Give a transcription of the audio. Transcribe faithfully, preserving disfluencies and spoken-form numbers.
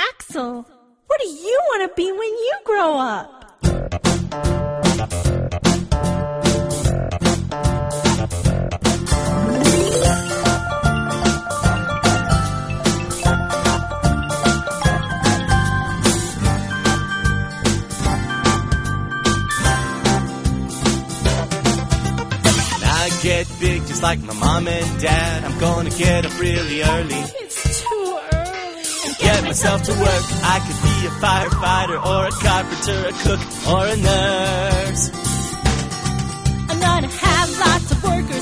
Axel, what do you want to be when you grow up? Get big just like my mom and dad. I'm gonna get up really early. It's too early. And get myself to work. I could be a firefighter or a carpenter, a cook or a nurse. I'm gonna have lots of workers